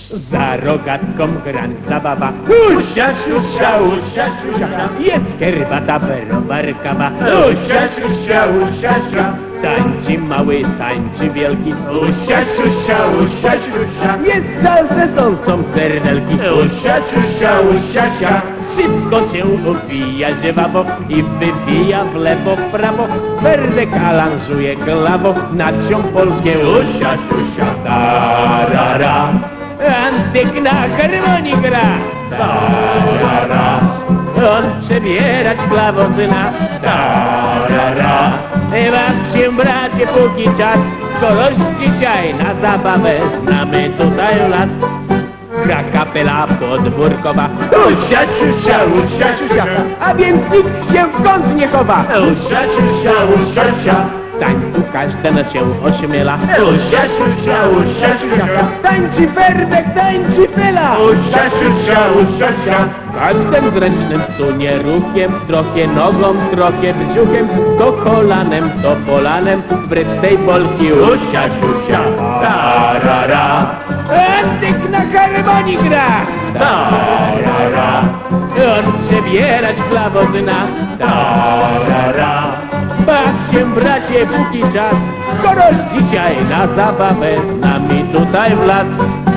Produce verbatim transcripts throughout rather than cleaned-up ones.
Za rogatką grań zabawa. Usia, siusia, usia, siusia. Jest herbata, browar, kawa. Usia, siusia, usia, siusia. Tańczy mały, tańczy wielki. Usia, siusia, usia, siusia. Jest salce, są, są serdelki. Usia, siusia, usia, siusia. Wszystko się uwija żwawo i wywija w lewo, w prawo. Ferdek aranżuje klawo na wsią polskie. Usia, siusia, tarara. Antyk na harmonii gra. Tarara. On przebierać klawozyna. Tarara. Baw się, bracie, póki czas, skoroś dzisiaj na zabawę znamy tutaj las. Gra kapela podwórkowa. Usia, siusia, usia, siusia. A więc nikt się w kąt nie chowa. Usia, siusia, usia, siusia. W tańcu każdy się ośmiela. Usia, siusia, usia, siusia. Tańczy Ferdek, tańczy Fela. Usia, siusia, usia, siusia. Każdym zręcznym sunie ruchem, trochę nogą, trochę brzuchem, to kolanem, to polanem, wbrew tej Polski. Usia, siusia, tarara. Antyk na harmonii gra. Tarara. On przebierać klawozyna. Tarara. Baw się, bracie, póki czas, skoro dzisiaj na zabawę z nami tutaj w las.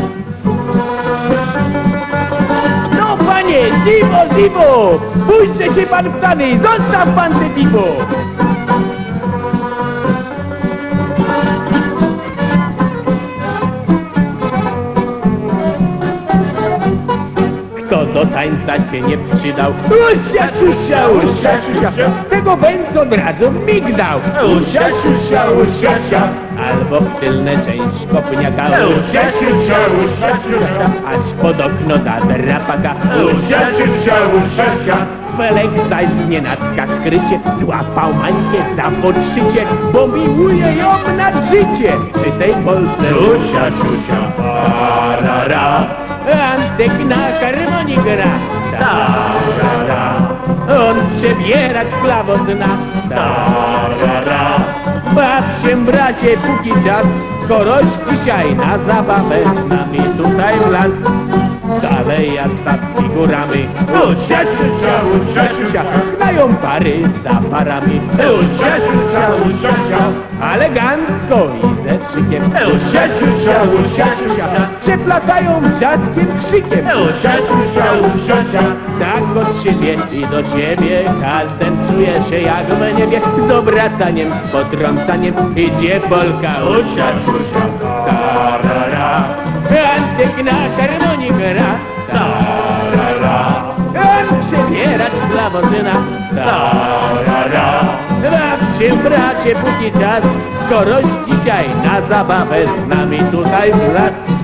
No panie, dziwo, dziwo, puśćcie się pan w stany, zostaw pan te piwo. Kto do tańca się nie przydał? Usia, siusia, usia, siusia. Tego bęc od razu w migdał. Usia, siusia, usia, siusia. Albo w tylne część kopniaka. Usia, siusia, usia, siusia. Aż pod okno da drapaka. Usia, siusia, usia, siusia. Felek zaś znienacka skrycie złapał Mańkę za podszycie, bo miłuje ją nad życie. Przy tej Polsce usia, siusia, tarara. Antyk na harmonii gra. Tarara. On przebierać klawo zna. Tarara. Baw się, bracie, póki czas, skoroś dzisiaj na zabawę z nami tutaj w las. Dalej jazda z figurami. Usia, siusia, usia, siusia. Znają pary za parami. Usia, siusia, usia, siusia. Elegancko i ze szykiem. Usia, siusia, usia, siusia. Przeplatają wrzaskiem krzykiem. Usia, siusia, usia, siusia. Tak od siebie i do ciebie każdy czuje się jak w niebie. Z obracaniem, z potrącaniem idzie Polka. Usia, siusia, tarara. Antyk na harmonii gra. Tarara. On przebierać klawozyna. Tarara. Baw się, bracie, póki czas, skoroś dzisiaj na zabawę z nami tutaj w las.